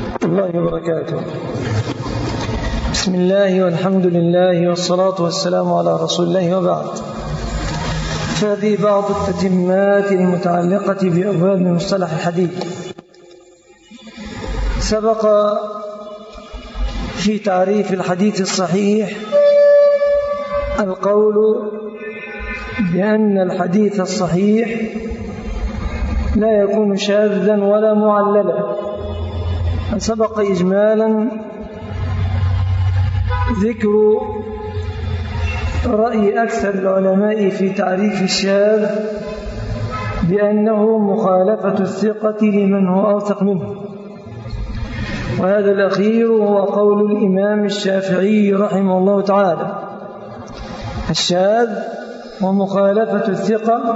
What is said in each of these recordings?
الله وبركاته. بسم الله والحمد لله والصلاة والسلام على رسول الله وبعد. فهذه بعض التتمات المتعلقة بأبواب مصطلح الحديث. سبق في تعريف الحديث الصحيح القول بأن الحديث الصحيح لا يكون شاذا ولا معللا. سبق إجمالا ذكر رأي أكثر العلماء في تعريف الشاذ بأنه مخالفة الثقة لمن هو أوثق منه، وهذا الأخير هو قول الإمام الشافعي رحمه الله تعالى. الشاذ ومخالفة الثقة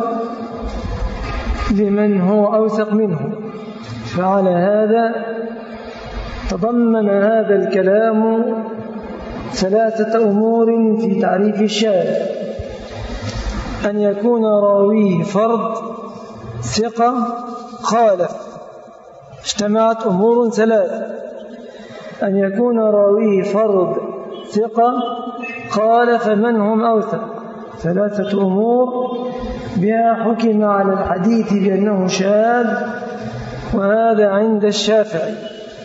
لمن هو أوثق منه. فعلى هذا تضمن هذا الكلام ثلاثة أمور في تعريف الشاذ: أن يكون راويه فرد ثقة خالف، اجتمعت أمور ثلاثة: أن يكون راويه فرد ثقة خالف من هم أوثق، ثلاثة أمور بها حكم على الحديث بأنه شاذ، وهذا عند الشافعي.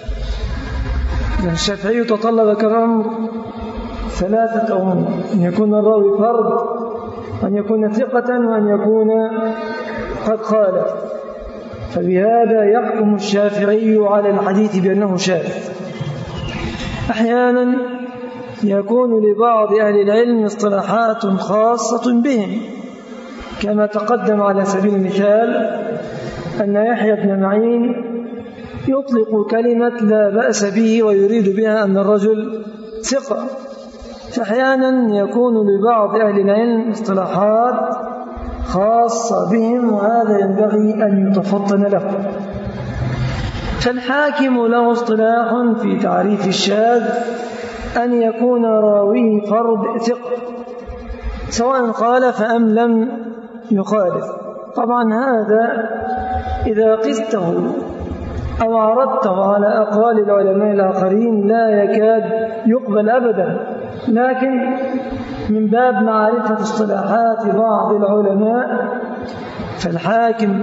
الشافعي يتطلب كالأمر ثلاثة أمور: أن يكون الراوي فرد، وأن يكون ثقة، وأن يكون قد خالف. فبهذا يحكم الشافعي على الحديث بأنه شاذ. أحيانا يكون لبعض أهل العلم اصطلاحات خاصة بهم، كما تقدم على سبيل المثال أن يحيى بن معين يطلق كلمة لا بأس به ويريد بها أن الرجل ثقة. فأحيانا يكون لبعض أهل العلم اصطلاحات خاصة بهم، وهذا ينبغي أن يتفطن له. فالحاكم له اصطلاح في تعريف الشاذ: أن يكون راويه فرد ثقة سواء خالف أم لم يخالف. طبعا هذا إذا قسته أو عرضته على أقوال العلماء الآخرين لا يكاد يقبل أبدا، لكن من باب معرفة اصطلاحات بعض العلماء فالحاكم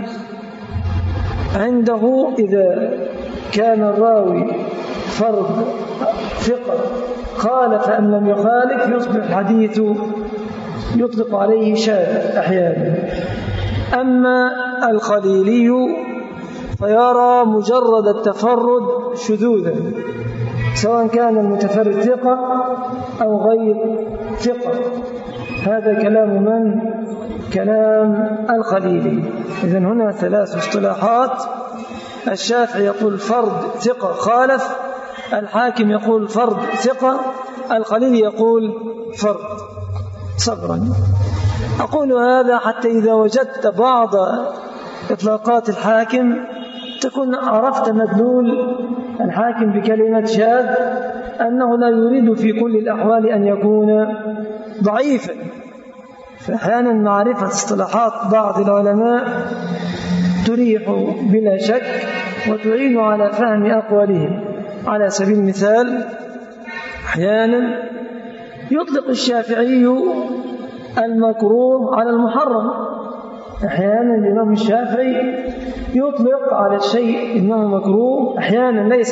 عنده إذا كان الراوي فرد ثقة خالف أم لم يخالف يصبح الحديث يطلق عليه شاذ أحيانا. أما الخليلي فيرى مجرد التفرد شذوذا، سواء كان المتفرد ثقة أو غير ثقة. هذا كلام من؟ كلام الخليلي. إذن هنا ثلاث اصطلاحات: الشافعي يقول فرد ثقة خالف، الحاكم يقول فرد ثقة، الخليلي يقول فرد. صبرا. أقول هذا حتى إذا وجدت بعض إطلاقات الحاكم تكون عرفت مدلول الحاكم بكلمة شاذ أنه لا يريد في كل الأحوال أن يكون ضعيفا. فأحيانا معرفة اصطلاحات بعض العلماء تريح بلا شك وتعين على فهم أقوالهم. على سبيل المثال أحيانا يطلق الشافعي المكروه على المحرم. أحيانا الإمام الشافعي يطلق على الشيء إنه مكروه، أحيانا ليس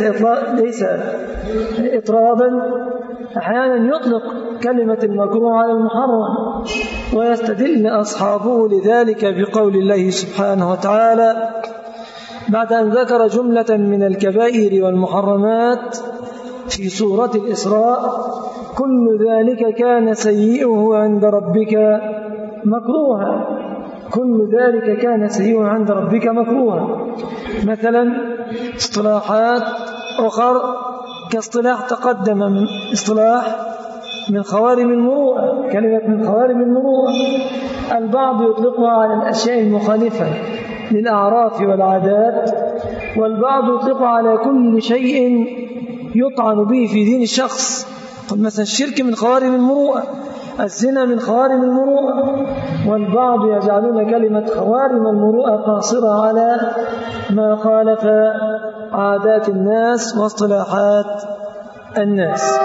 إطرادا، أحيانا يطلق كلمة المكروه على المحرم. ويستدل أصحابه لذلك بقول الله سبحانه وتعالى بعد أن ذكر جملة من الكبائر والمحرمات في سورة الإسراء: كل ذلك كان سيئه عند ربك مكروها. كل ذلك كان سيئه عند ربك مكروها. مثلا اصطلاحات أخر كاصطلاح تقدم من اصطلاح من خوارم المروءة، كلمة من خوارم المروءة البعض يطلقها على الأشياء المخالفة للأعراف والعادات، والبعض يطلقها على كل شيء يطعن به في دين الشخص. مثلا الشرك من خوارم المروءة، الزنا من خوارم المروءة، والبعض يجعلون كلمة خوارم المروءة قاصرة على ما خالف عادات الناس واصطلاحات الناس.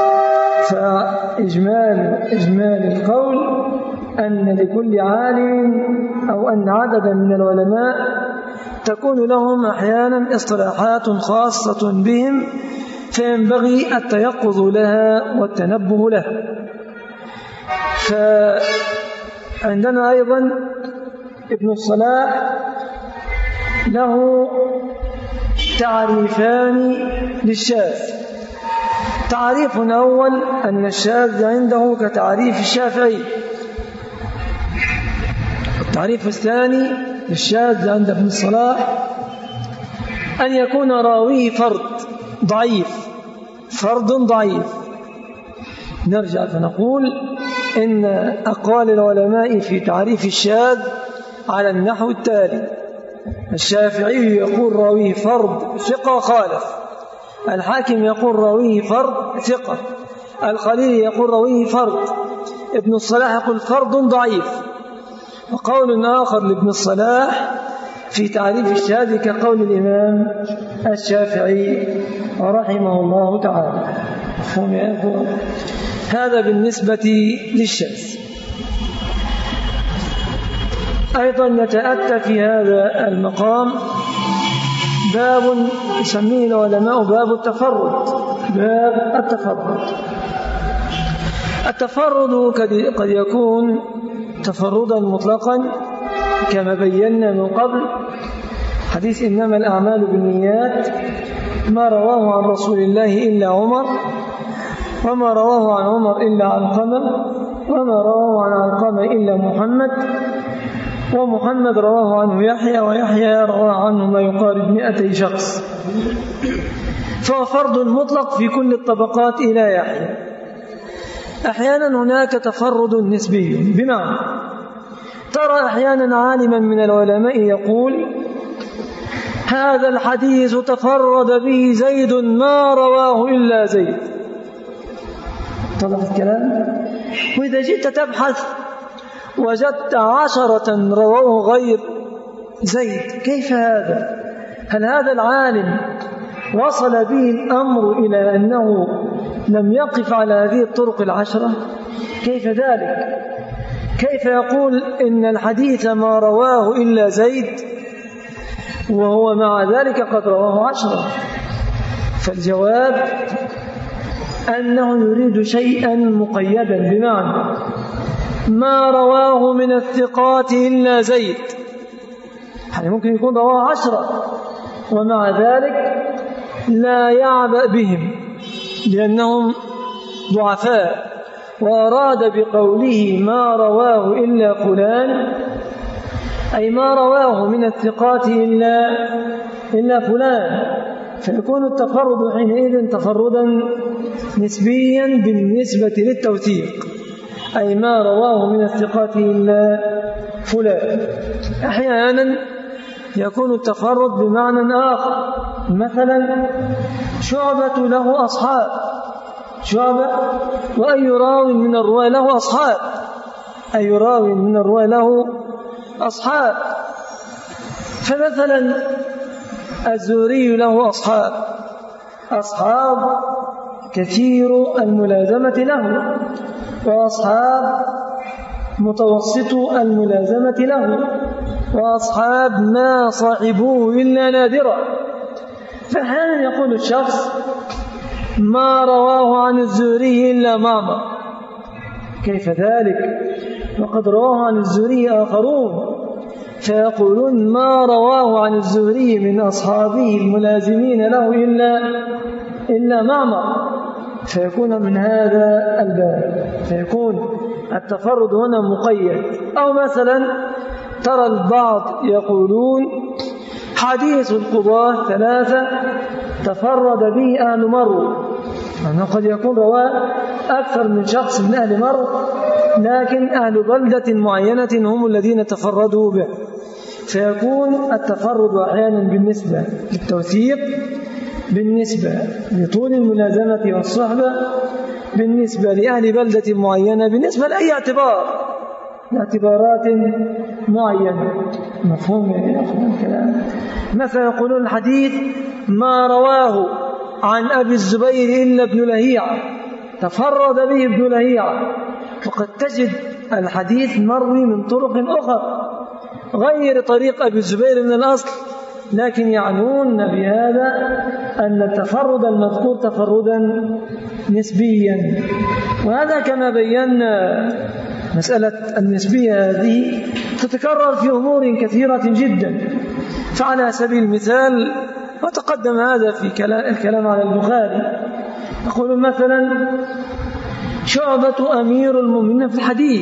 فإجمال القول أن لكل عالم أو أن عددا من العلماء تكون لهم أحيانا اصطلاحات خاصة بهم، فينبغي التيقظ لها والتنبه لها. فعندنا أيضا ابن الصلاح له تعريفان للشاذ. تعريف أول أن الشاذ عنده كتعريف الشافعي. التعريف الثاني للشاذ عند ابن الصلاح أن يكون راويه فرد ضعيف. نرجع فنقول إن أقوال العلماء في تعريف الشاذ على النحو التالي: الشافعي يقول راويه فرد ثقة خالف، الحاكم يقول راويه فرد ثقة، الخليل يقول راويه فرد، ابن الصلاح يقول فرد ضعيف. وقول آخر لابن الصلاح في تعريف الشاذ كقول الإمام الشافعي رحمه الله تعالى. هذا بالنسبة للشاذ. أيضا يتأتى في هذا المقام باب يسميه العلماء باب التفرد. التفرد قد يكون تفردا مطلقا كما بينا من قبل، حديث إنما الأعمال بالنيات، ما رواه عن رسول الله إلا عمر، وما رواه عن عمر إلا علقمة، وما رواه عن علقمة إلا محمد، ومحمد رواه عنه يحيى، ويحيى رواه عنه ما يقارب 200 شخص. فهو فرد مطلق في كل الطبقات إلى يحيى. أحيانا هناك تفرد نسبي، بمعنى ترى أحيانا عالما من العلماء يقول هذا الحديث تفرد به زيد ما رواه إلا زيد. طلع الكلام. وإذا جئت تبحث وجدت 10 رواه غير زيد. كيف هذا؟ هل هذا العالم وصل به الأمر إلى أنه لم يقف على هذه الطرق 10؟ كيف ذلك؟ كيف يقول إن الحديث ما رواه إلا زيد وهو مع ذلك قد رواه 10؟ فالجواب أنه يريد شيئا مقيدا، بمعنى ما رواه من الثقات إلا زيد. يعني ممكن يكون رواه 10 ومع ذلك لا يعبأ بهم لأنهم ضعفاء، وأراد بقوله ما رواه إلا فلان أي ما رواه من الثقات إلا فلان، فيكون التفرد حينئذ تفردا نسبيا بالنسبة للتوثيق، أي ما رواه من الثقات إلا فلان. أحيانا يكون التفرد بمعنى آخر، مثلا شعبة له أصحاب، شعبة وأي راوي من الرواة له أصحاب، أي راوي من الرواة له أصحاب. فمثلا الزهري له أصحاب كثير الملازمة له، وأصحاب متوسط الملازمة له، وأصحاب ما صاحبوه إلا نادرا. فأحيانا يقول الشخص ما رواه عن الزهري إلا معمر. كيف ذلك؟ وقد رواه عن الزهري آخرون، فيقولون ما رواه عن الزهري من أصحابه الملازمين له إلا معمر، فيكون من هذا الباب، فيكون التفرد هنا مقيد. أو مثلا ترى البعض يقولون حديث القضاة 3 تفرد به أهل مرو، أنه قد يكون رواه أكثر من شخص من أهل مرو، لكن أهل بلدة معينة هم الذين تفردوا به، فيكون التفرد أحيانا بالنسبة للتوثيق، بالنسبة لطول الملازمة والصحبة، بالنسبة لأهل بلدة معينة بالنسبة لأي اعتبارات معينة. مفهوم الكلام؟ مثلا يقولون الحديث ما رواه عن أبي الزبير إلا ابن لهيعة، تفرد به ابن لهيعة، وقد تجد الحديث مروي من طرق أخرى غير طريق أبي الزبير من الأصل، لكن يعنون بهذا أن التفرد المذكور تفردا نسبيا. وهذا كما بينا مسألة النسبية هذه تتكرر في أمور كثيرة جدا. فعلى سبيل المثال، وتقدم هذا في الكلام على البخاري، يقول مثلا شعبة أمير المؤمنين في الحديث،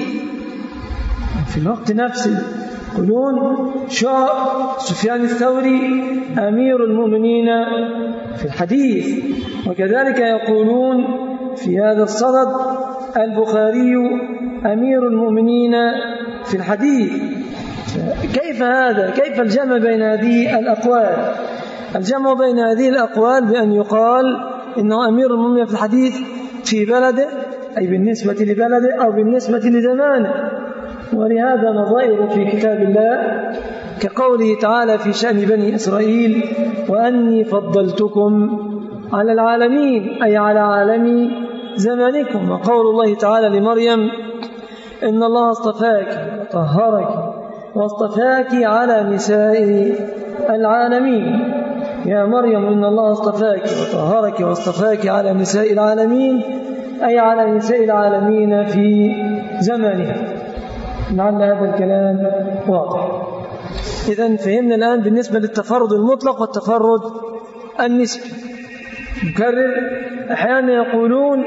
في الوقت نفسه يقولون سفيان الثوري أمير المؤمنين في الحديث، وكذلك يقولون في هذا الصدد البخاري أمير المؤمنين في الحديث. كيف هذا؟ كيف الجمع بين هذه الأقوال؟ الجمع بين هذه الأقوال بأن يقال إنه أمير المؤمنين في الحديث في بلده، أي بالنسبة لبلده أو بالنسبة لزمانه. ولهذا نظائر في كتاب الله كقوله تعالى في شأن بني إسرائيل وأني فضلتكم على العالمين، أي على عالم زمانكم. وقول الله تعالى لمريم إن الله اصطفاك وطهرك واصطفاك على نساء العالمين. يا مريم إن الله اصطفاك وطهرك واصطفاك على نساء العالمين، أي على نساء العالمين في زمانها. لعل هذا الكلام واضح. إذن فهمنا الآن بالنسبة للتفرد المطلق والتفرد النسبي. نكرر، أحيانا يقولون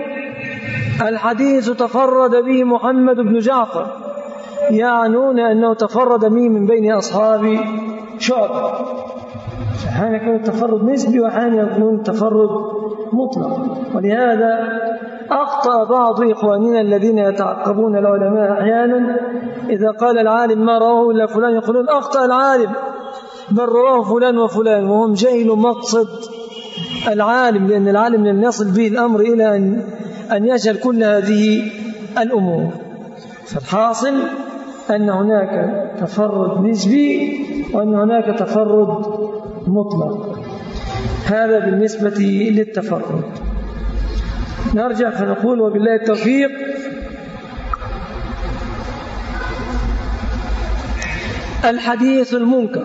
الحديث تفرد به محمد بن جعفر، يعنون أنه تفرد به من بين أصحاب شعبة. أحيانا يكون التفرد نسبي وأحيانا يكون التفرد مطلق. ولهذا أخطأ بعض إخواننا الذين يتعقبون العلماء أحيانا إذا قال العالم ما رواه إلا فلان يقولون أخطأ العالم، بل رواه فلان وفلان، وهم جهلوا مقصد العالم، لأن العالم لن يصل به الأمر إلى أن يجهل كل هذه الأمور. فالحاصل أن هناك تفرد نسبي وأن هناك تفرد مطلق. هذا بالنسبة للتفرد. نرجع فنقول وبالله التوفيق. الحديث المنكر.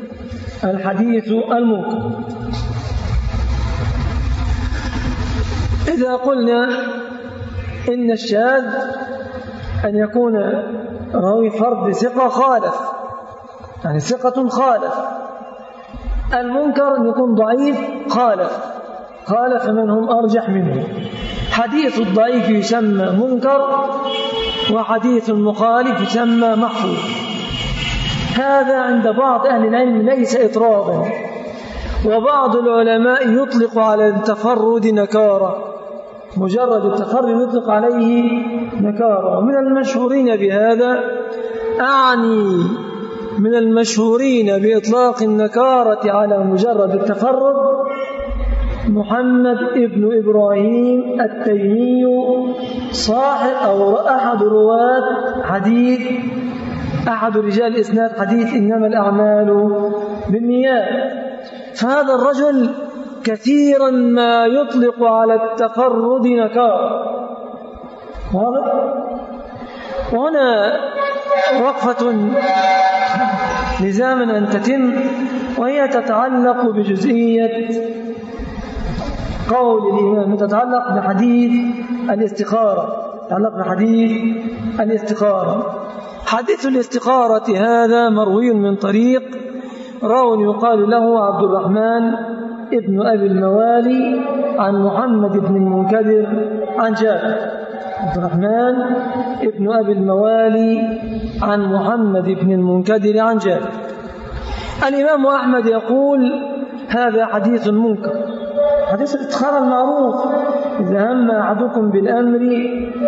إذا قلنا إن الشاذ أن يكون راوي فرد ثقة خالف، يعني ثقة خالف. المنكر أن يكون ضعيف خالف من هم أرجح منه. حديث الضعيف يسمى منكر، وحديث المخالف يسمى محفوظ. هذا عند بعض أهل العلم ليس إطرابا، وبعض العلماء يطلق على التفرد نكارة، مجرد التفرد يطلق عليه نكارة. ومن المشهورين بهذا، أعني من المشهورين بإطلاق النكارة على مجرد التفرد، محمد ابن إبراهيم التيمي، صاحب أو أحد رواة حديث، أحد رجال إسناد حديث إنما الأعمال بالنيات. فهذا الرجل كثيرا ما يطلق على التفرد نكارة. واضح؟ وهنا وقفة لزاما أن تتم، وهي تتعلق بجزئية قول الإمام، تتعلق بحديث الاستخارة. حديث الاستخارة هذا مروي من طريق راو يقال له عبد الرحمن ابن أبي الموالي عن محمد بن المنكدر عن جابر. عبد الرحمن ابن أبي الموالي عن محمد بن المنكدر عن جابر. الإمام أحمد يقول هذا حديث منكر. حديث الاستخارة المعروف، إذا هم أحدكم بالأمر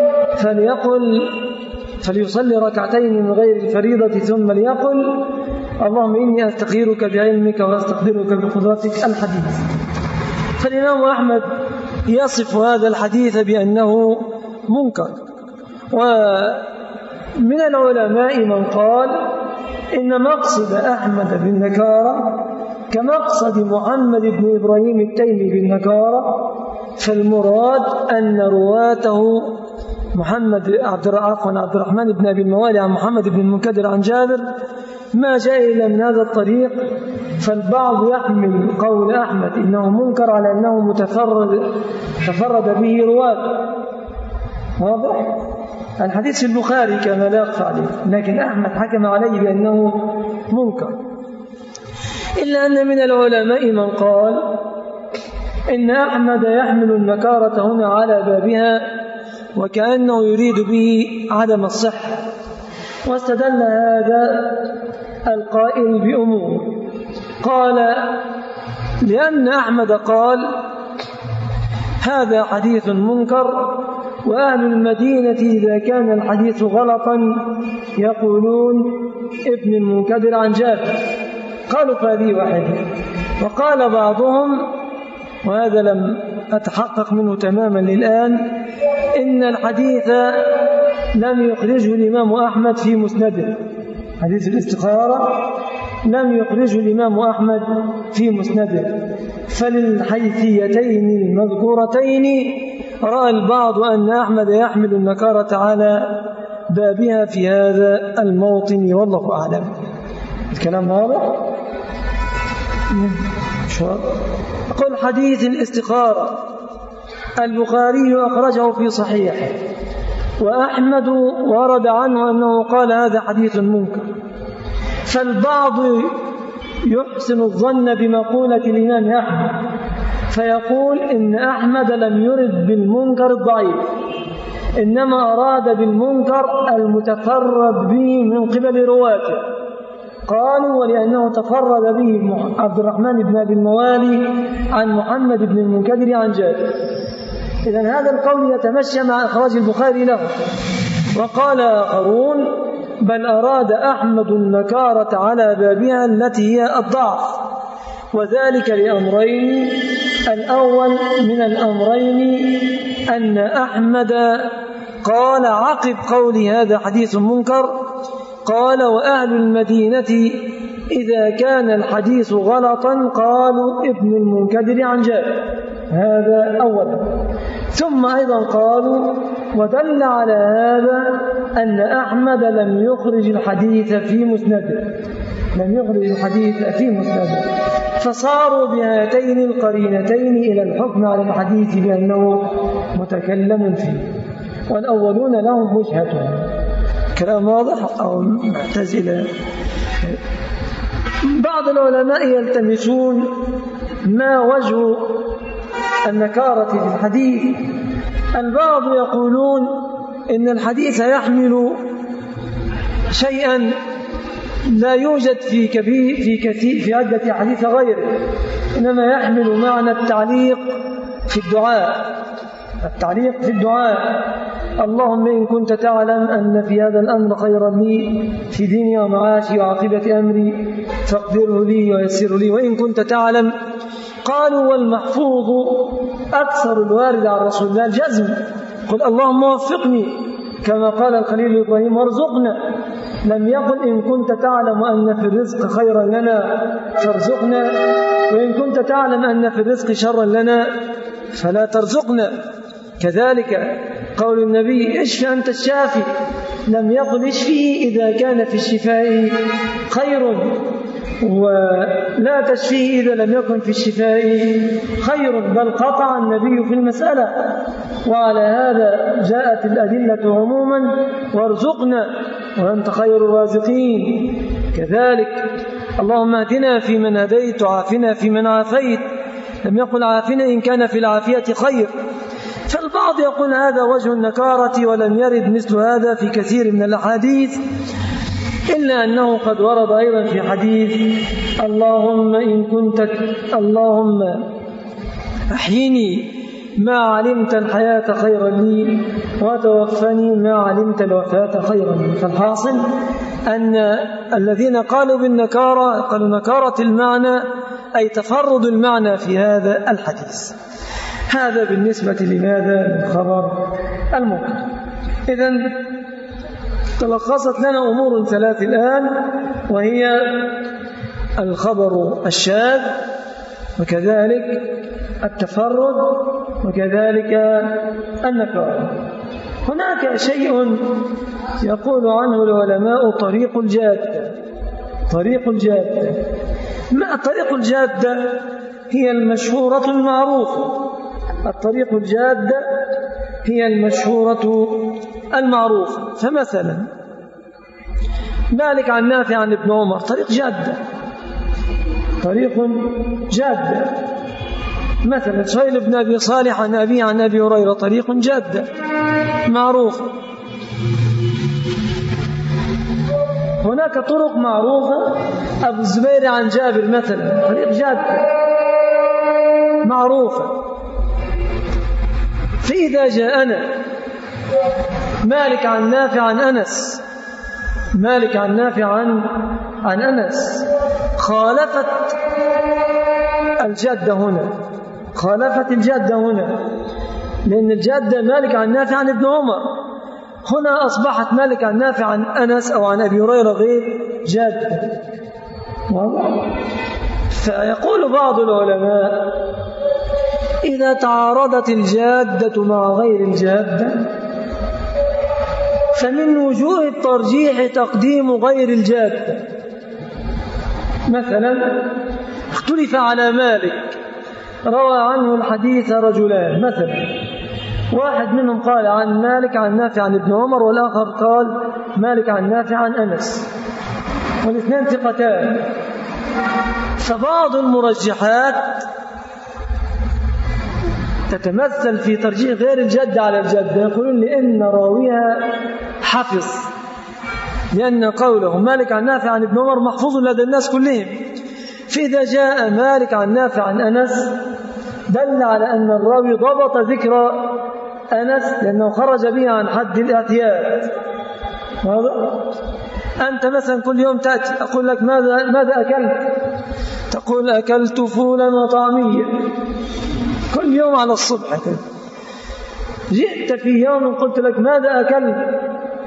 فليصلي ركعتين من غير الفريضة ثم ليقل اللهم إني أستخيرك بعلمك وأستقدرك بقدرتك، الحديث. فالإمام أحمد يصف هذا الحديث بأنه منكر. ومن العلماء من قال إن مقصد أحمد بالنكارة كمقصد محمد بن إبراهيم التيمي بالنكارة، فالمراد أن رواته عبد الرحمن بن أبي الموالي عن محمد بن المنكدر عن جابر ما جاء إلا من هذا الطريق. فالبعض يحمل قول أحمد إنه منكر على أنه تفرد به رواته. واضح؟ الحديث في البخاري كما لا يخفى عليه، لكن أحمد حكم عليه بأنه منكر. إلا أن من العلماء من قال إن أحمد يحمل النكارة هنا على بابها وكأنه يريد به عدم الصحة، واستدل هذا القائل بأمور. قال لأن أحمد قال هذا حديث منكر، وأهل المدينة إذا كان الحديث غلطا يقولون ابن المنكدر عن جابر، قالوا فهذه واحدة. وقال بعضهم، وهذا لم أتحقق منه تماما للآن، إن الحديث لم يخرجه الإمام أحمد في مسنده، حديث الاستخارة لم يخرجه الإمام أحمد في مسنده، فللحيثيتين المذكورتين رأى البعض أن أحمد يحمل النكارة على بابها في هذا الموطن، والله أعلم. الكلام واضح؟ قل حديث الاستخارة البخاري أخرجه في صحيحه، وأحمد ورد عنه أنه قال هذا حديث منكر. فالبعض يحسن الظن بمقولة الإمام أحمد فيقول إن أحمد لم يرد بالمنكر الضعيف، إنما أراد بالمنكر المتفرد به من قبل رواته. قالوا ولأنه تفرد به عبد الرحمن بن أبي الموالي عن محمد بن المنكدر عن جابر. إذن هذا القول يتمشى مع إخراج البخاري له. وقال آخرون بل أراد أحمد النكارة على بابها التي هي الضعف، وذلك لأمرين. الأول من الأمرين أن أحمد قال عقب قول هذا حديث منكر، قال وأهل المدينة إذا كان الحديث غلطا قالوا ابن المنكدر عن جابر، هذا أولا. ثم أيضا قالوا ودل على هذا أن أحمد لم يخرج الحديث في مسنده، فصاروا بهاتين القرينتين إلى الحكم على الحديث بأنه متكلم فيه، والأولون لهم وجهتهم. كلام واضح أو محتاج إلى بعض العلماء يلتمسون ما وجه النكارة في الحديث. البعض يقولون إن الحديث يحمل شيئا لا يوجد في عدة حديث غيره، إنما يحمل معنى التعليق في الدعاء، اللهم إن كنت تعلم أن في هذا الأمر خيرا لي في ديني ومعاشي وعاقبة أمري فاقدره لي ويسره لي، وإن كنت تعلم. قالوا والمحفوظ أكثر الوارد عن رسول الله الجزم، قل اللهم وفقني كما قال الخليل إبراهيم وارزقنا، لم يقل إن كنت تعلم أن في الرزق خيرا لنا فارزقنا، وإن كنت تعلم أن في الرزق شرا لنا فلا ترزقنا. كذلك قول النبي اشف أنت الشافي، لم يقل اشفيه إذا كان في الشفاء خير، ولا تشفيه إذا لم يكن في الشفاء خير، بل قطع النبي في المسألة. وعلى هذا جاءت الأدلة عموما وارزقنا وأنت خير الرازقين. كذلك اللهم اهدنا فيمن هديت وعافنا فيمن عافيت، لم يقل عافنا إن كان في العافية خير. فالبعض يقول هذا وجه النكارة، ولم يرد مثل هذا في كثير من الأحاديث، إلا أنه قد ورد أيضا في حديث اللهم أحيني ما علمت الحياة خيرا لي وتوفني ما علمت الوفاة خيرا لي. فالحاصل أن الذين قالوا بالنكارة قالوا نكارة المعنى أي تفرد المعنى في هذا الحديث. هذا بالنسبة لماذا؟ للخبر المنكر. إذن تلخصت لنا أمور ثلاث الآن، وهي الخبر الشاذ، وكذلك التفرد، وكذلك النكارة. هناك شيء يقول عنه العلماء طريق الجادة. طريق الجادة، ما طريق الجادة؟ هي المشهورة المعروفة. الطريق الجادة هي المشهورة المعروفة. فمثلا مالك عن نافع عن ابن عمر طريق جادة، طريق جادة. مثلا سهيل بن أبي صالح عن أبي عن أبي هريرة طريق جادة معروف. هناك طرق معروفة، أبو الزبير عن جابر مثلا طريق جادة معروفة. فإذا جاءنا مالك عن نافع عن أنس، مالك عن نافع عن أنس، خالفت الجادة هنا، خالفت الجادة هنا، لأن الجادة مالك عن نافع عن ابن عمر، هنا أصبحت مالك عن نافع عن أنس أو عن أبي هريرة غير جادة. فيقول بعض العلماء إذا تعارضت الجادة مع غير الجادة فمن وجوه الترجيح تقديم غير الجادة. مثلا اختلف على مالك، روى عنه الحديث رجلان، مثلا واحد منهم قال عن مالك عن نافع عن ابن عمر، والآخر قال مالك عن نافع عن أنس، والاثنين ثقتان. فبعض المرجحات تتمثل في ترجيح غير الجد على الجد، يقولون لأن راويها حفظ، لأن قوله مالك عن نافع عن ابن عمر محفوظ لدى الناس كلهم. فإذا جاء مالك عن نافع عن أنس دل على أن الراوي ضبط ذكر أنس لأنه خرج به عن حد الاعتياد. أنت مثلا كل يوم تأتي أقول لك ماذا أكلت؟ تقول أكلت فولا وطعمية كل يوم على الصبح كده. جئت في يوم قلت لك ماذا أكلت؟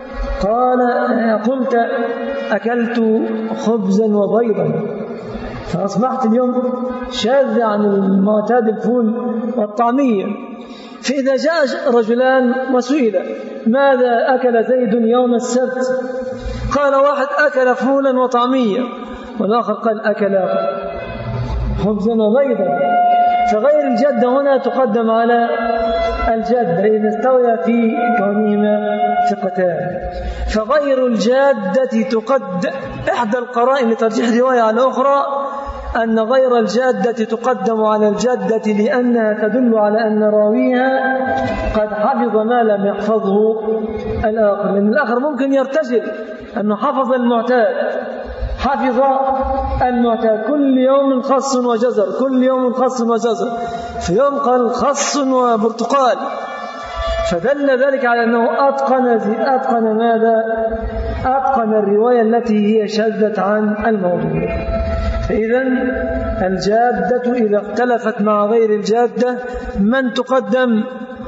قلت أكلت خبزا وبيضا، فأصبحت اليوم شاذ عن المعتاد الفول والطعمية. فإذا جاء رجلان وسئل ماذا أكل زيد يوم السبت؟ قال واحد أكل فولا وطعمية، والآخر قال أكل خبزا وبيضا. فغير الجدة هنا تقدم على الجدة إذا استوى في كونهما ثقتان. فغير الجادة تقدم، إحدى القرائن لترجيح رواية على أخرى أن غير الجادة تقدم على الجادة لأنها تدل على أن راويها قد حفظ ما لم يحفظه الآخر، لأن الآخر ممكن يرتجل أنه حفظ المعتاد، حفظ المعتاد كل يوم خص وجزر، كل يوم خص وجزر، في يوم قال خص وبرتقال، فدل ذلك على أنه أتقن ماذا؟ أتقن الرواية التي هي شذت عن الموضوع. فإذا الجادة إذا اختلفت مع غير الجادة من تقدم؟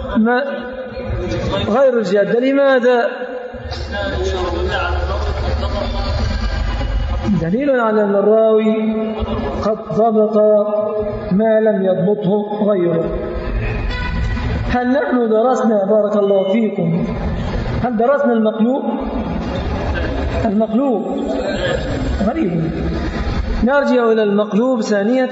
غير الجادة. لماذا؟ دليل على أن الراوي قد ضبط ما لم يضبطه غيره. هل نحن درسنا بارك الله فيكم، هل درسنا المقلوب؟ المقلوب غريب. نرجع إلى المقلوب ثانية.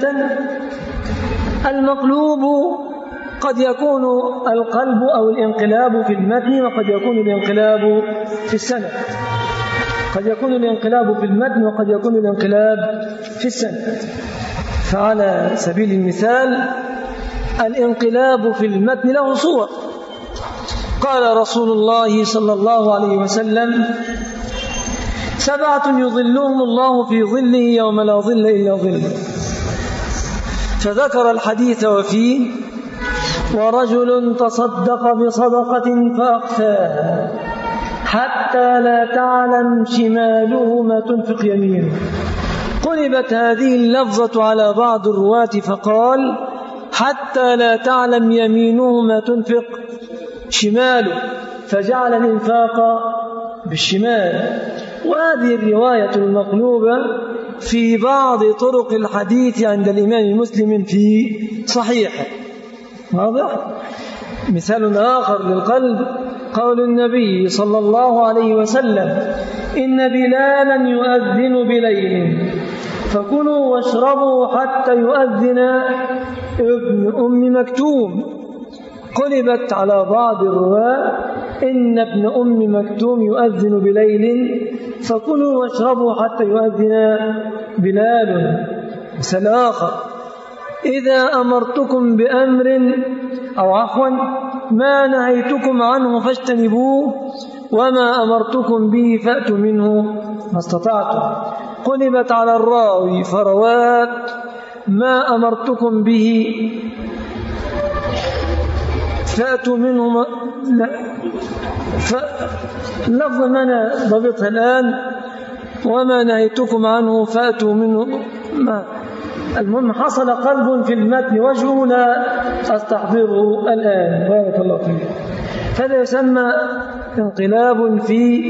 المقلوب قد يكون القلب أو الانقلاب في المتن، وقد يكون الانقلاب في السند. قد يكون الانقلاب في المتن وقد يكون الانقلاب في السند. فعلى سبيل المثال الانقلاب في المتن له صور. قال رسول الله صلى الله عليه وسلم 7 يظلهم الله في ظله يوم لا ظل إلا ظله، فذكر الحديث وفيه ورجل تصدق بصدقة فأخفاها حتى لا تعلم شماله ما تنفق يمينه. قلبت هذه اللفظة على بعض الرواة فقال حتى لا تعلم يمينه ما تنفق شماله، فجعل الإنفاق بالشمال. وهذه الرواية المقلوبة في بعض طرق الحديث عند الإمام مسلم في صحيحه. واضح؟ مثال آخر للقلب قول النبي صلى الله عليه وسلم: إن بلالا يؤذن بليل فكلوا واشربوا حتى يؤذن ابن أم مكتوم. قلبت على بعض الرواة: إن ابن أم مكتوم يؤذن بليل فكلوا واشربوا حتى يؤذن بلال. مثال آخر: إذا أمرتكم بأمر أو عفوا ما نهيتكم عنه فاجتنبوه وما أمرتكم به فأتوا منه ما استطعتم. قلبت على الراوي فروات: ما أمرتكم به فأتوا منه لفظ ما أنا ضبطها الآن: وما نهيتكم عنه فأتوا منه ما. المهم حصل قلب في المتن وجهه لا أستحضره الآن. بارك الله فيك. فهذا يسمى انقلاب في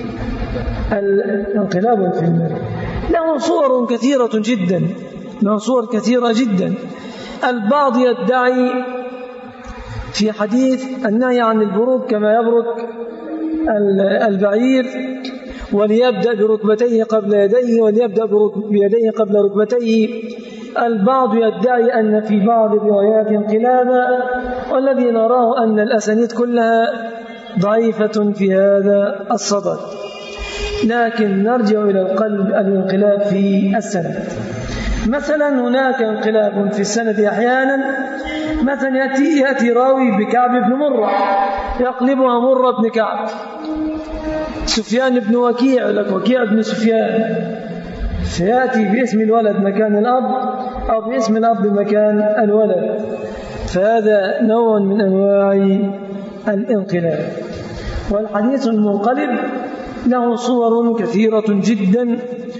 المتن. له صور كثيرة جدا، له صور كثيرة جدا. البعض يدعي في حديث النهي عن البروك كما يبرك البعير، وليبدأ بركبتيه قبل يديه وليبدأ بيديه قبل ركبتيه. البعض يدعي أن في بعض الروايات انقلابا، والذي نراه أن الأسانيد كلها ضعيفة في هذا الصدد. لكن نرجع إلى الانقلاب في السند. مثلا هناك انقلاب في السند أحيانا، مثلا يأتي راوي بكعب بن مرة يقلبها مرة بن كعب، سفيان بن وكيع لك وكيع بن سفيان، فيأتي باسم الولد مكان الأب أو باسم الأب مكان الولد. فهذا نوع من أنواع الانقلاب. والحديث المنقلب له صور كثيرة جدا،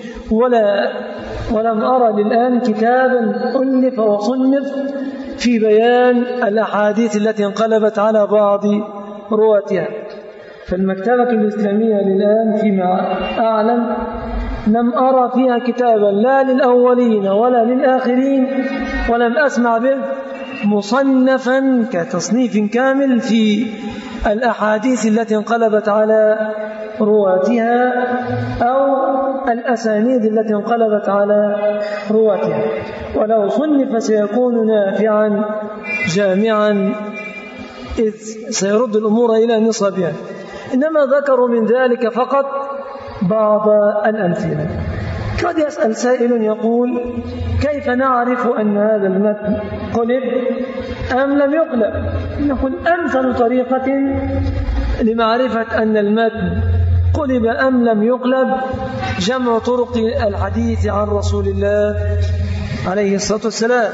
ولم أرى للآن كتابا ألف وصنف في بيان الأحاديث التي انقلبت على بعض رواتها. فالمكتبة الإسلامية للآن فيما أعلم لم أرى فيها كتابا لا للأولين ولا للآخرين، ولم أسمع به مصنفا كتصنيف كامل في الأحاديث التي انقلبت على رواتها أو الأسانيد التي انقلبت على رواتها. ولو صنف سيكون نافعا جامعا، إذ سيرد الأمور إلى نصابها. إنما ذكروا من ذلك فقط بعض الأمثلة. قد يسأل سائل يقول: كيف نعرف أن هذا المتن قلب أم لم يقلب؟ نقول: أمثل طريقة لمعرفة أن المتن قلب أم لم يقلب جمع طرق الحديث عن رسول الله عليه الصلاة والسلام.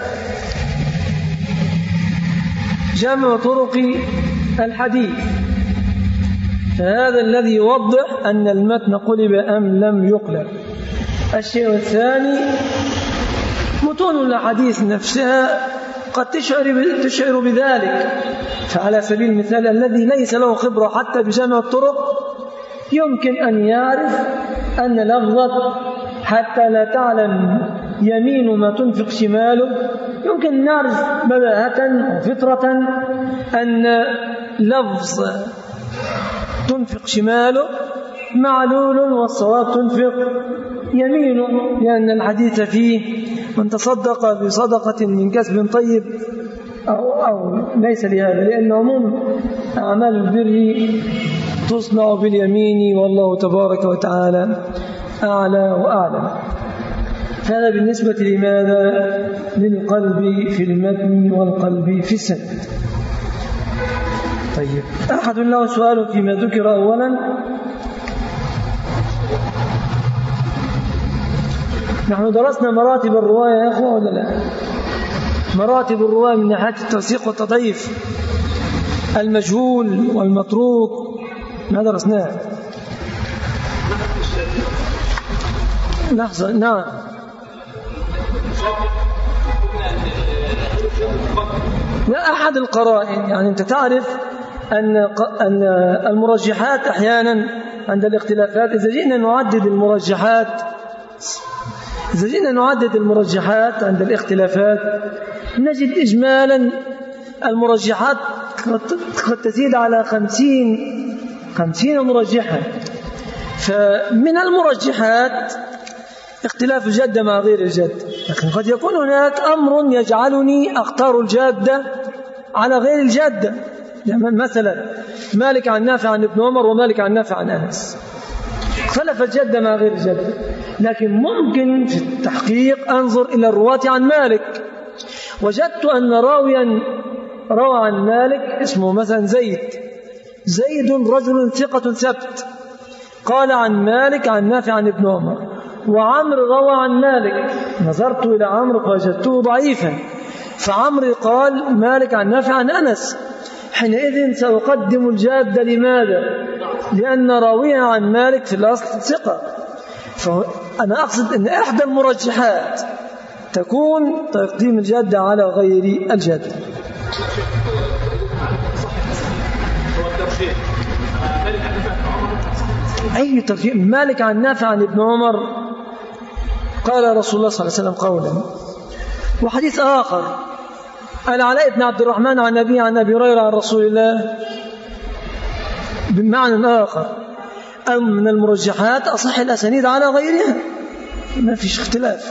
جمع طرق الحديث، فهذا الذي يوضح أن المتن قلب أم لم يقلب. الشيء الثاني: متون الحديث نفسها قد تشعر بذلك. فعلى سبيل المثال الذي ليس له خبرة حتى بجمع الطرق يمكن أن يعرف أن لفظة حتى لا تعلم يمين ما تنفق شماله، يمكن نعرف بداهة وفطرة أن لفظ تنفق شماله معلول والصواب تنفق يمينه، لأن الحديث فيه من تصدق بصدقة من كسب طيب أو ليس لهذا، لأن عموم أعمال البر تصنع باليمين، والله تبارك وتعالى أعلى وأعلم. هذا بالنسبة لماذا؟ للقلب في المتن والقلب في السند. طيب، أحد له سؤال فيما ذكر أولا؟ نحن درسنا مراتب الرواية يا أخوة ولا لا؟ مراتب الرواية من ناحية التوثيق والتضعيف، المجهول والمتروك، ما درسناه؟ لحظة، نعم. لا أحد القرائن. يعني أنت تعرف أن المرجحات أحيانا عند الاختلافات إذا جئنا نعدد المرجحات عند الاختلافات نجد إجمالا المرجحات قد تزيد على 50 مرجحا. فمن المرجحات اختلاف الجدة مع غير الجدة، لكن قد يكون هناك أمر يجعلني أختار الجادة على غير الجادة. مثلا مالك عن نافع عن ابن عمر ومالك عن نافع عن أنس، اختلف الجدة مع غير الجدة، لكن ممكن في التحقيق أنظر إلى الرواة عن مالك، وجدت أن راويا روى عن مالك اسمه مثلا زيد رجل ثقة ثبت، قال عن مالك عن نافع عن ابن عمر. وعمر روى عن مالك، نظرت إلى عمر فوجدته ضعيفا، فعمر قال مالك عن نافع عن أنس. حينئذ سأقدم الجادة. لماذا؟ لأن راويها عن مالك في الأصل ثقة. فأنا أقصد أن إحدى المرجحات تكون تقديم الجادة على غير الجادة. أي ترجيح؟ مالك عن نافع عن ابن عمر قال رسول الله صلى الله عليه وسلم قولا. وحديث آخر العلاء بن عبد الرحمن عن أبي هريرة عن رسول الله بمعنى آخر. أم من المرجحات أصح الأسانيد على غيرها، ما فيش اختلاف.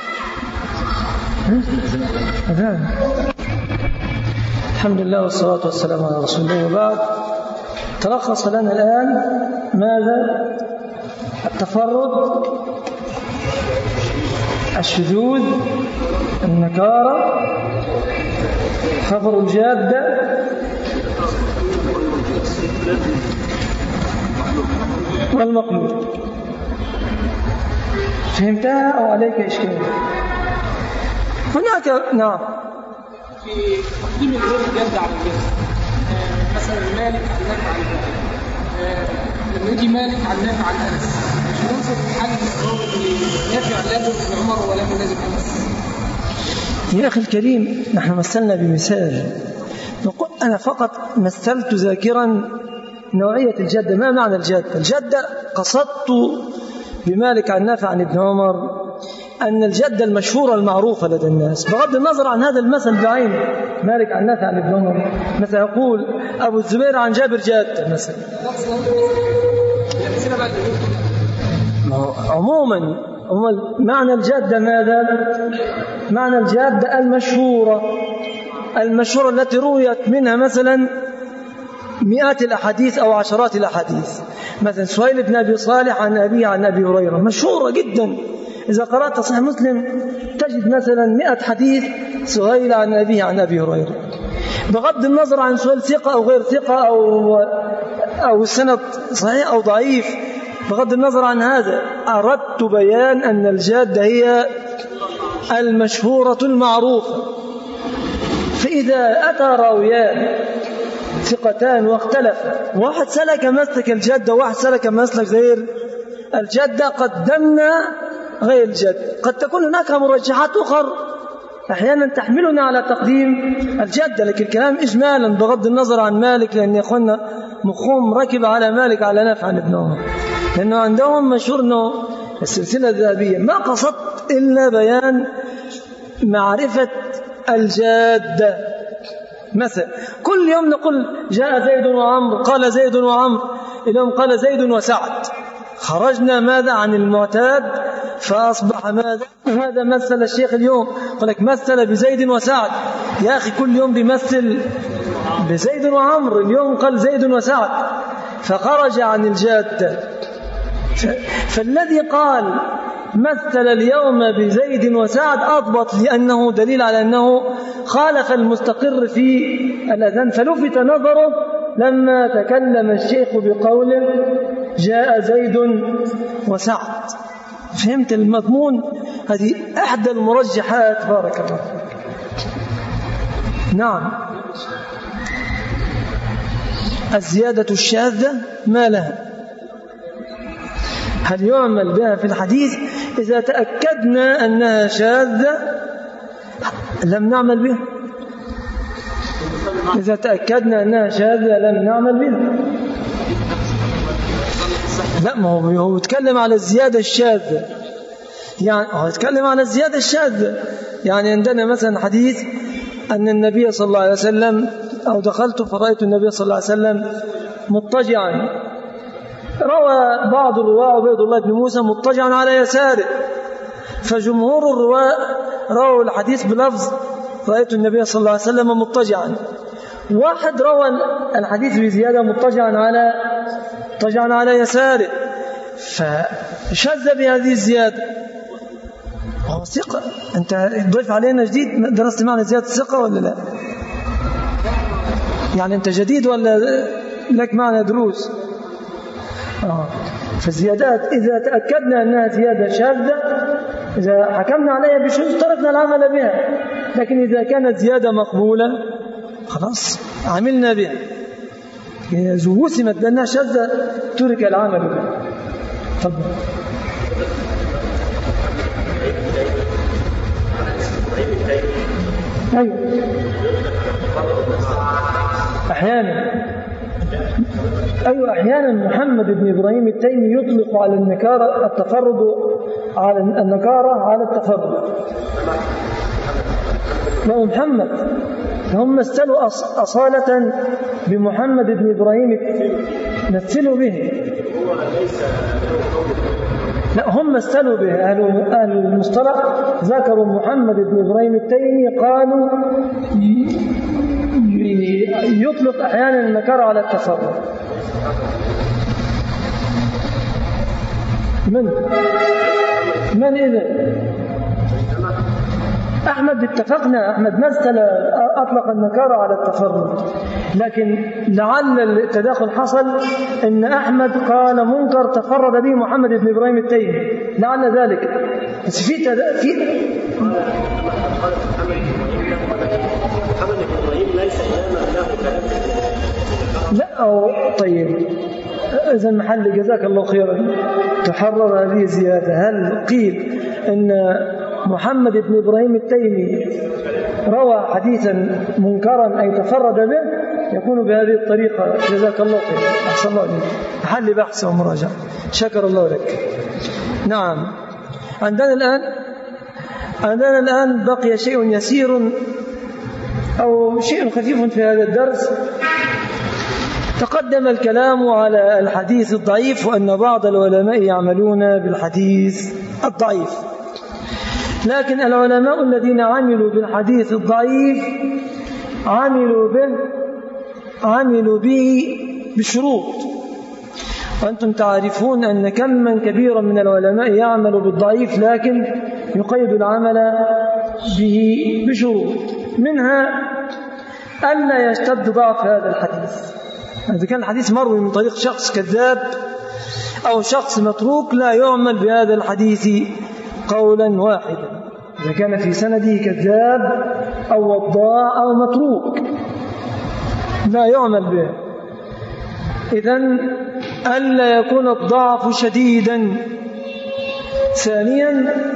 الحمد لله والصلاة والسلام على رسول الله. وبعد، تلخص لنا الآن ماذا؟ التفرد، الشذوذ، النكارة، خبر الجادة، والمقلوب. فهمتها أو عليك إشكال؟ هناك نعم في تقديم غير الجادة على الجادة. مثلا مالك عن نافع عن لما يجي مالك عن نافع عن أنس، مش ننصر حل نافع لازم ابن عمر ولا لازم أنس. يا أخي الكريم، نحن مثلنا بمثال، نقول أنا فقط مثلت ذاكرا نوعية الجدة. ما معنى الجدة؟ الجدة قصدت بمالك عن نافع عن ابن عمر أن الجدة المشهورة المعروفة لدى الناس، بغض النظر عن هذا المثل بعينه. مالك عن نافع عن ابن عمر مثلا يقول أبو الزبير عن جابر جادة مثلا. عموما معنى الجادة ماذا؟ معنى الجادة المشهورة التي رويت منها مثلا مئات الأحاديث أو عشرات الأحاديث. مثلا سهيل بن أبي صالح عن أبي هريرة، مشهورة جدا. إذا قرأت صحيح مسلم تجد مثلا 100 حديث سهيل عن أبي هريرة، بغض النظر عن سهيل ثقة أو غير ثقة أو السند صحيح أو ضعيف. بغض النظر عن هذا، أردت بيان أن الجادة هي المشهورة المعروفة. فإذا أتى راويان ثقتان واختلفا، واحد سلك مسلك الجادة وواحد سلك مسلك غير الجادة، قدمنا غير الجادة. قد تكون هناك مرجحات أخرى أحيانا تحملنا على تقديم الجادة، لكن الكلام إجمالا بغض النظر عن مالك، لأن يخونا مخهم ركب على مالك على نافع عن ابن عمر، لأنه عندهم مشهور أنه السلسلة الذهبية. ما قصدت إلا بيان معرفة الجادة. مثلا كل يوم نقول جاء زيد وعمر، قال زيد وعمر، اليوم قال زيد وسعد. خرجنا ماذا عن المعتاد، فأصبح ماذا؟ هذا مثل الشيخ اليوم، قال لك مثل بزيد وسعد. يا أخي كل يوم بيمثل بزيد وعمر، اليوم قال زيد وسعد، فخرج عن الجادة. فالذي قال مثل اليوم بزيد وسعد أضبط، لأنه دليل على أنه خالف المستقر في الأذهان. فلفت نظره لما تكلم الشيخ بقوله جاء زيد وسعد. فهمت المضمون؟ هذه أحدى المرجحات. بارك الله فيك. نعم، الزيادة الشاذة ما لها؟ هل يعمل بها في الحديث؟ إذا تأكدنا أنها شاذة لم نعمل بها. إذا تأكدنا أنها شاذة لم نعمل بها. لا، ما هو يتكلم على الزيادة الشاذة، يعني هو يتكلم على الزيادة الشاذة. يعني عندنا مثلا حديث أن النبي صلى الله عليه وسلم أو دخلت فرأيت النبي صلى الله عليه وسلم مضطجعا. روى بعض الرواة عبيد الله بن موسى مضطجعا على يساره، فجمهور الرواة رووا الحديث بلفظ رأيت النبي صلى الله عليه وسلم مضطجعا. واحد روى الحديث بزيادة مضطجعا على يساره، فشذ بهذه الزيادة. هو ثقة، أنت ضيف علينا جديد، درست معنى زيادة الثقة ولا لا؟ يعني أنت جديد ولا لك معنى دروس؟ فالزيادات إذا تأكدنا أنها زيادة شاذة، إذا حكمنا عليها بشذوذ تركنا العمل بها، لكن إذا كانت زيادة مقبولة خلاص عملنا بها. إذا وسمت بأنها شاذة ترك العمل بها. تفضل. أيوة، أحيانا محمد بن إبراهيم التيمي يطلق على النكارة التفرد، على النكارة على التفرد. لو محمد هم مثلوا أصالة بمحمد بن إبراهيم، مثلوا به. لا، هم مثلوا به. أهل المصطلح ذكروا محمد بن إبراهيم التيمي قالوا يطلق أحيانا النكارة على التفرد. من إذن؟ أحمد اتفقنا، أحمد مثل أطلق النكارة على التفرد، لكن لعل التداخل حصل أن أحمد قال منكر تفرد به محمد بن إبراهيم التيمي، لعل ذلك. بس في محمد بن إبراهيم ليس إماما له لا. أو طيب، إذا محل جزاك الله خيرا تحرر هذه الزيادة. هل قيل أن محمد بن إبراهيم التيمي روى حديثا منكرا أي تفرد به؟ يكون بهذه الطريقة. جزاك الله خير، أحسن الله عليك، محل بحث ومراجعة، شكر الله لك. نعم، عندنا الآن بقي شيء يسير أو شيء خفيف في هذا الدرس. تقدم الكلام على الحديث الضعيف وأن بعض العلماء يعملون بالحديث الضعيف، لكن العلماء الذين عملوا بالحديث الضعيف عملوا به بشروط، وأنتم تعرفون أن كما كبيرا من العلماء يعمل بالضعيف لكن يقيد العمل به بشروط، منها ألا يشتد ضعف هذا الحديث. إذا كان الحديث مروي من طريق شخص كذاب أو شخص متروك لا يعمل بهذا الحديث قولا واحدا. إذا كان في سنده كذاب أو وضاع أو متروك لا يعمل به. إذن ألا يكون الضعف شديدا. ثانيا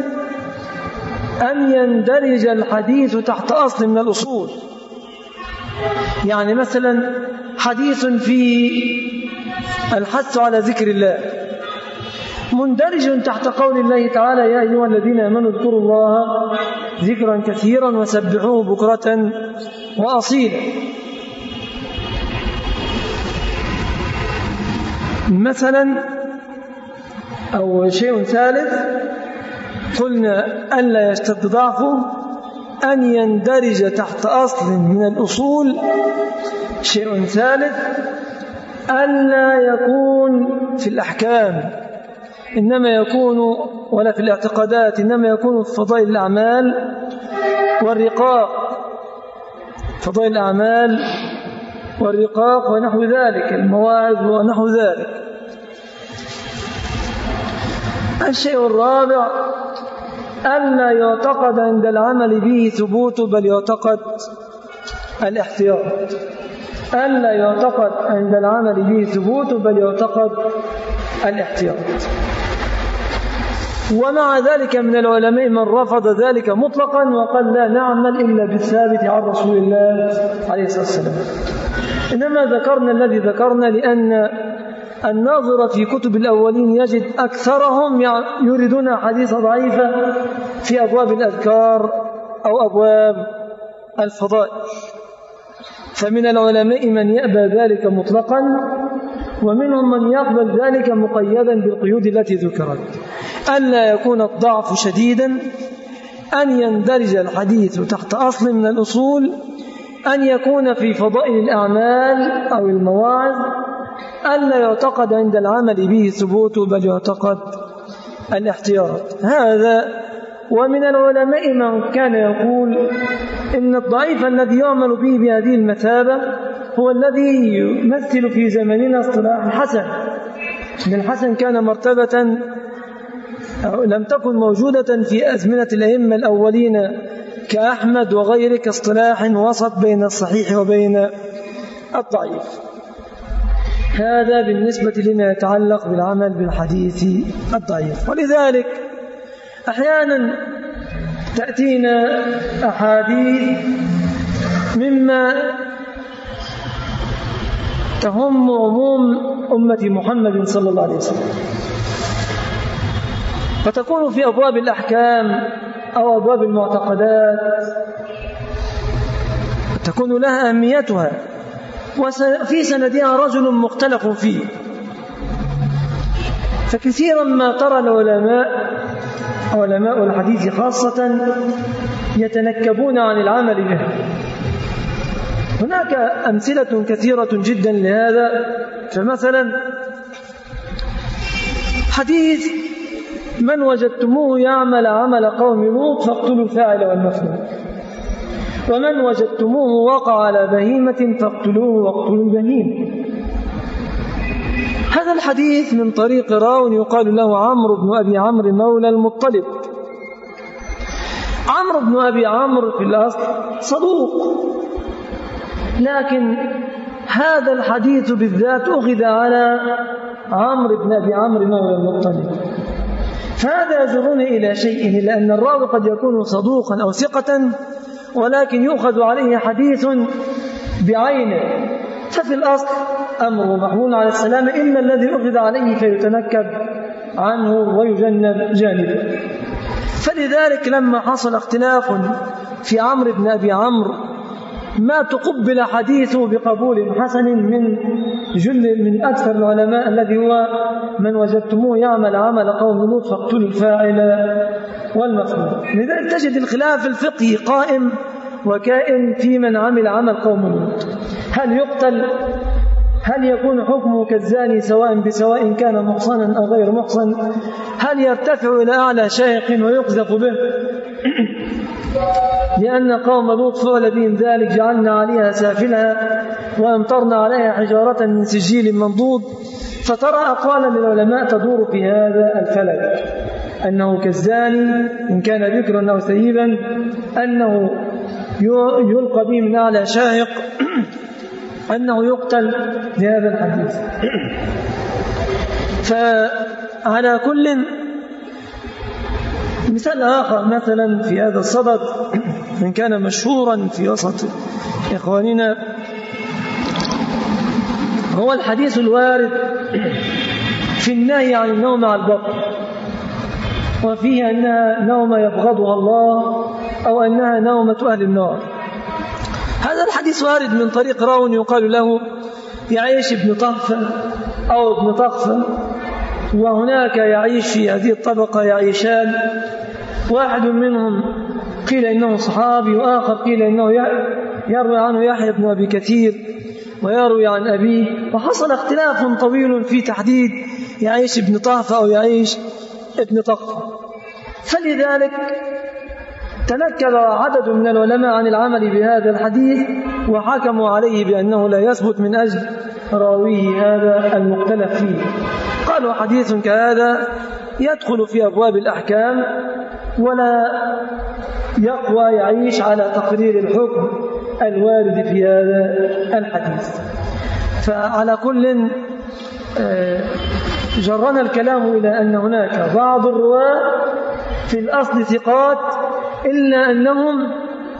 أن يندرج الحديث تحت أصل من الأصول، يعني مثلا حديث في الحث على ذكر الله مندرج تحت قول الله تعالى يا أيها الذين آمنوا اذكروا الله ذكرا كثيرا وسبحوه بكرة وأصيلا. مثلا أو شيء ثالث قلنا ألا يشتد ضعفه أن يندرج تحت أصل من الأصول. شيء ثالث ألا يكون في الأحكام إنما يكون ولا في الاعتقادات، إنما يكون في فضائل الأعمال والرقاق، فضائل الأعمال والرقاق ونحو ذلك، المواعظ ونحو ذلك. الشيء الرابع ألا يعتقد عند العمل به ثبوت بل يعتقد الاحتياط. ألا يعتقد عند العمل به ثبوت بل يعتقد الاحتياط. ومع ذلك من العلماء من رفض ذلك مطلقا وقال لا نعمل إلا بالثابت عن رسول الله عليه الصلاة والسلام. إنما ذكرنا الذي ذكرنا لأن الناظر في كتب الأولين يجد أكثرهم يريدون حديث ضعيفة في أبواب الأذكار أو أبواب الفضائل. فمن العلماء من يأبى ذلك مطلقا ومنهم من يقبل ذلك مقيدا بالقيود التي ذكرت، ألا يكون الضعف شديدا، أن يندرج الحديث تحت أصل من الأصول، أن يكون في فضائل الأعمال أو المواعظ، ألا يعتقد عند العمل به ثبوته بل يعتقد الاحتياط. هذا. ومن العلماء من كان يقول إن الضعيف الذي يعمل به بهذه المثابة هو الذي يمثل في زمننا اصطلاح الحسن، لأن الحسن كان مرتبة لم تكن موجودة في أزمنة الأئمة الأولين كأحمد وغيره، كاصطلاح وسط بين الصحيح وبين الضعيف. هذا بالنسبة لما يتعلق بالعمل بالحديث الضعيف. ولذلك أحيانا تأتينا أحاديث مما تهم عموم أمة محمد صلى الله عليه وسلم، فتكون في أبواب الأحكام أو أبواب المعتقدات، تكون لها أهميتها، وفي سندها رجل مختلف فيه. فكثيرا ما ترى علماء الحديث خاصة يتنكبون عن العمل به. هناك أمثلة كثيرة جدا لهذا. فمثلا حديث من وجدتموه يعمل عمل قوم لوط فاقتلوا الفاعل والمفعول، ومن وجدتموه وقع على بهيمة فاقتلوه واقتلوا البهيمة. هذا الحديث من طريق راو يقال له عمرو بن أبي عمرو مولى المطلب. عمرو بن أبي عمرو في الأصل صدوق، لكن هذا الحديث بالذات أخذ على عمرو بن أبي عمرو مولى المطلب. فهذا يجرنا إلى شيء، لأن الراوي قد يكون صدوقا أو ثقة ولكن يؤخذ عليه حديث بعينه، ففي الأصل أمره محمول على السلامة إلا الذي أخذ عليه فيتنكب عنه ويجنب جانبه. فلذلك لما حصل اختلاف في عمرو بن أبي عمرو ما تقبل حديثه بقبول حسن من أكثر العلماء الذي هو من وجدتموه يعمل عمل قوم لوط فاقتلوا الفاعل والمفعول. لذلك تجد الخلاف الفقهي قائم وكائن في من عمل عمل قوم لوط. هل يقتل؟ هل يكون حكمه كالزاني سواء بسواء كان محصنا أو غير محصن؟ هل يرتفع إلى أعلى شيخ ويقذف به؟ لأن قوم لوط فعل بهم ذلك، جعلنا عليها سافلها وأمطرنا عليها حجارة من سجيل منضود. فترى أقوالا للعلماء تدور في هذا الفلك، أنه كالزاني إن كان ذكرا أو ثيبا، أنه يلقى به من أعلى شاهق، أنه يقتل بهذا الحديث. فعلى كل مثال آخر مثلا في هذا الصدد من كان مشهورا في وسط إخواننا هو الحديث الوارد في النهي عن النوم على البطن، وفيه أنها نومة يبغضها الله أو أنها نومة أهل النار. هذا الحديث وارد من طريق راو يقال له يعيش ابن طهفة أو ابن طهفة، وهناك يعيش في هذه الطبقة يعيشان، واحد منهم قيل إنه صحابي وآخر قيل إنه يروي عنه يحيى بن أبي كثير ويروي عن أبيه، وحصل اختلاف طويل في تحديد يعيش ابن طهفة أو يعيش ابن طهفة. فلذلك تنكب عدد من العلماء عن العمل بهذا الحديث وحكموا عليه بأنه لا يثبت من أجل راويه هذا المختلف فيه. قالوا حديث كهذا يدخل في أبواب الأحكام ولا يقوى يعيش على تقرير الحكم الوارد في هذا الحديث. فعلى كل جرنا الكلام إلى أن هناك بعض الرواة في الأصل ثقات، إلا أنهم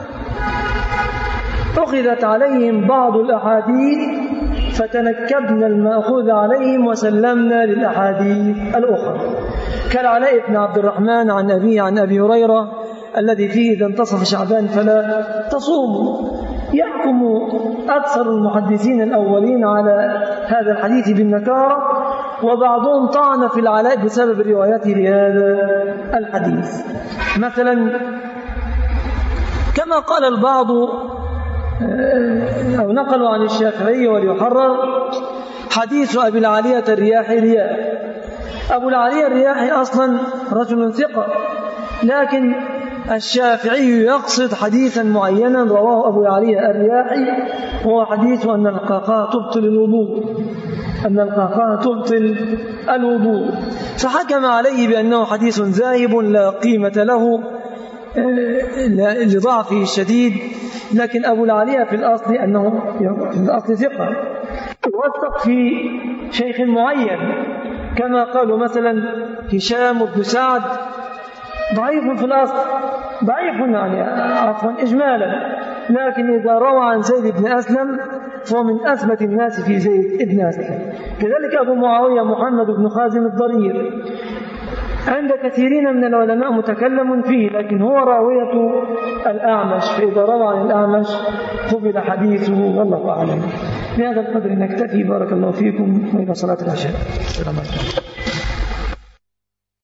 أخذت عليهم بعض الأحاديث فتنكبنا المأخوذ عليهم وسلمنا للأحاديث الأخرى، كالعلاء بن عبد الرحمن عن أبيه عن أبي هريرة الذي فيه إذا انتصف شعبان فلا تصوموا. يحكم أكثر المحدثين الأولين على هذا الحديث بالنكارة، وبعضهم طعن في العلاء بسبب روايته لهذا الحديث. مثلا كما قال البعض أو نقلوا عن الشافعي وليحرر حديث أبي العالية الرياحي رياء. أبو العالية الرياحي أصلا رجل ثقة، لكن الشافعي يقصد حديثا معينا رواه أبو العالية الرياحي، وهو حديث أن القهقه تبطل الوضوء، أن القهقه تبطل الوضوء، فحكم عليه بأنه حديث ذاهب لا قيمة له لضعفه الشديد. لكن أبو العالية في الأصل أنه في الأصل ثقة، يوثق في شيخ معين، كما قالوا مثلا هشام بن سعد ضعيف في الأصل، ضعيف يعني عفوا إجمالا، لكن إذا روى عن زيد بن أسلم فهو من أثبت الناس في زيد بن أسلم. كذلك أبو معاوية محمد بن خازم الضرير عند كثيرين من العلماء متكلم فيه، لكن هو راوية الأعمش، فإذا روى عن الأعمش قبل حديثه، والله أعلم. بهذا القدر نكتفي، بارك الله فيكم، وإلى صلاة العشاء. السلام عليكم.